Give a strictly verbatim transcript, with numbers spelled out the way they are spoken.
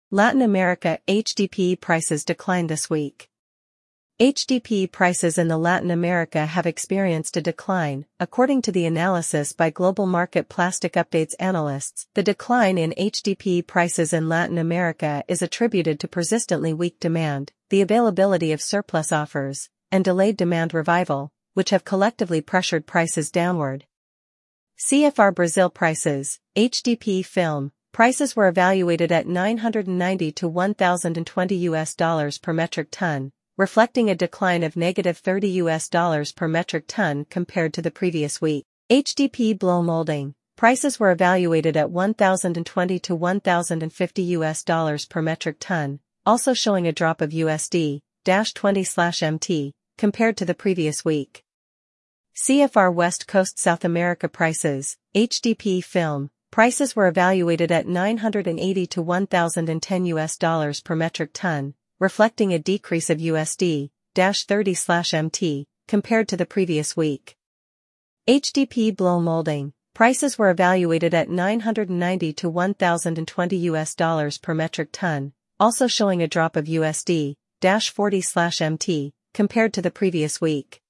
Latin America H D P E prices declined this week. H D P E prices in the Latin America have experienced a decline, according to the analysis by Global Market Plastic Updates analysts. The decline in H D P E prices in Latin America is attributed to persistently weak demand, the availability of surplus offers, and delayed demand revival, which have collectively pressured prices downward. C F R Brazil prices, H D P E film. Prices were evaluated at nine hundred ninety to one thousand twenty U S dollars per metric ton, reflecting a decline of negative thirty U S dollars per metric ton compared to the previous week. H D P E blow molding. Prices were evaluated at one thousand twenty to one thousand fifty U S dollars per metric ton, also showing a drop of U S D twenty M T compared to the previous week. C F R West Coast South America prices, H D P E film. Prices were evaluated at nine hundred eighty to one thousand ten U S dollars per metric ton, reflecting a decrease of U S D thirty M T compared to the previous week. H D P E blow molding. Prices were evaluated at nine hundred ninety to one thousand twenty U S dollars per metric ton, also showing a drop of U S D forty M T compared to the previous week.